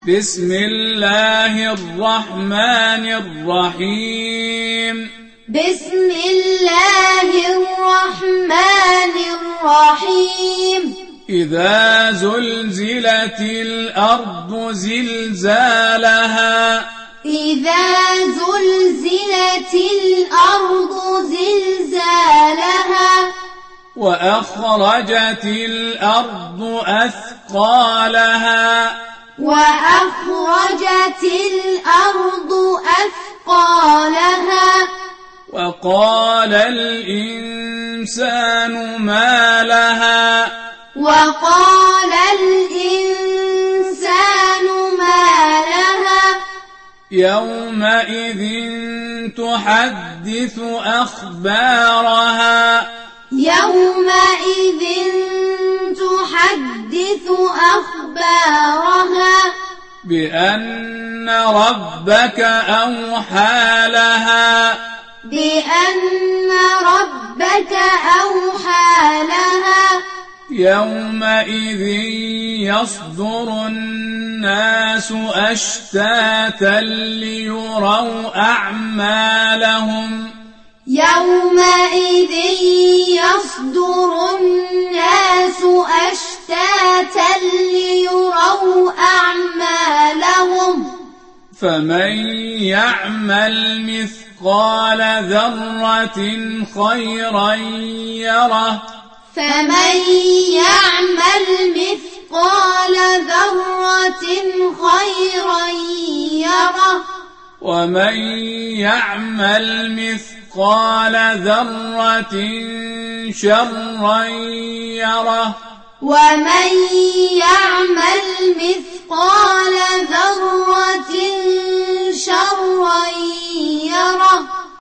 بسم الله الرحمن الرحيم بسم الله الرحمن الرحيم إذا زلزلت الأرض زلزالها إذا زلزلت الأرض زلزالها وأخرجت الأرض أثقالها وأخرجت الأرض أثقالها وقال الإنسان ما لها وقال الإنسان ما لها يومئذ تحدث أخبارها يومئذ تحدث أخبارها بأن ربك أوحى لها بأن ربك أوحى لها يومئذ يصدر الناس أشتاتا ليروا أعمالهم يومئذ يصدر الناس أشتاتا ليروا أعمالهم فمن يعمل مثقال ذرة خيرا يره فمن يعمل مثقال ذرة خيرا يره ومن يعمل مثقال ذرة شرا يره ومن يعمل مثقال